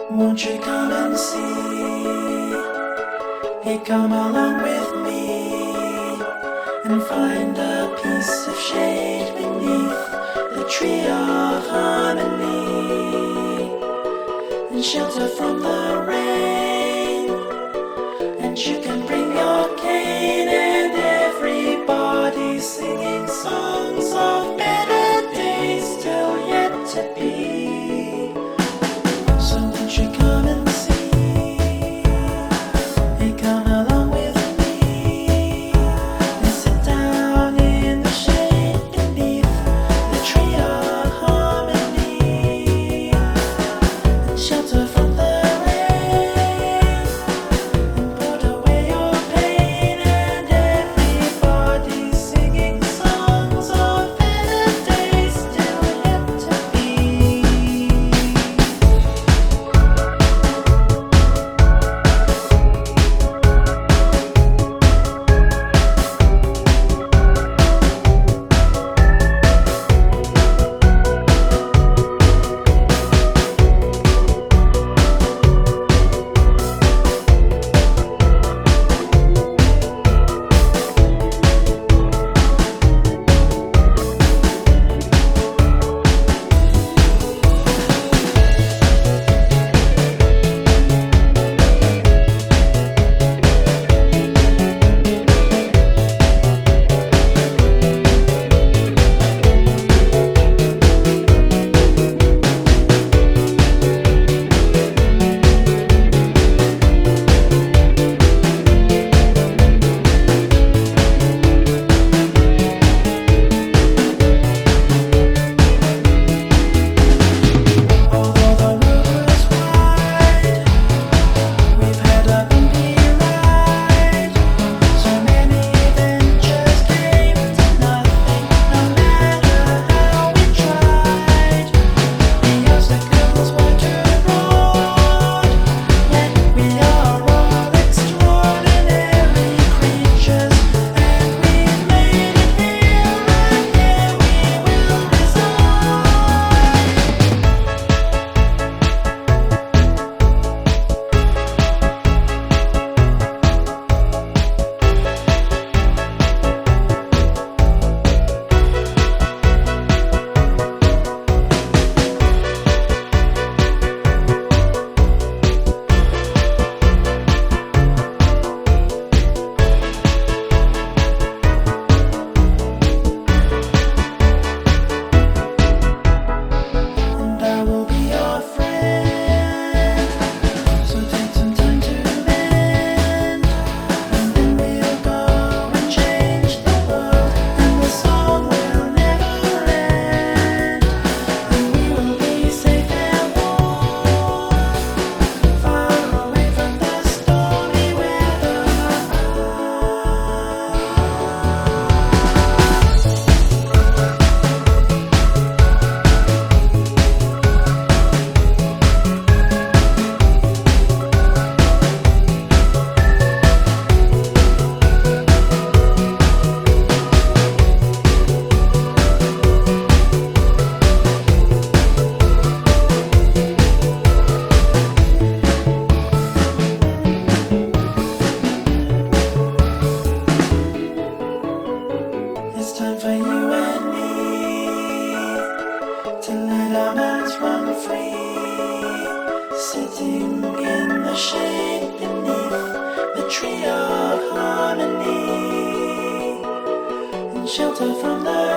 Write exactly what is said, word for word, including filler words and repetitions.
Won't you come and see? Hey, come along with me and find a piece of shade beneath the tree of harmony and shelter from the rain. And you can bring your cane and everybody singing songs of better days still yet to be. So won't you come and see? Hey, come along with me and sit down in the shade beneath the tree of harmony and shelter from the rain and put away your pain and everybody singing songs of better days still yet to be. Although the road was wide, we've had a bumpy ride. So many adventures came to nothing, no matter how we tried. The obstacles were too broad, yet we are all extraordinary creatures, and we've made it here, and here we will reside. And I will be your friend. So take some time to mend, and then we'll go and change the world, and the song will never end. And we will be safe and warm, far away from the stormy weather. It's time for you and me to let our minds run free, sitting in the shade beneath the tree of harmony and shelter from the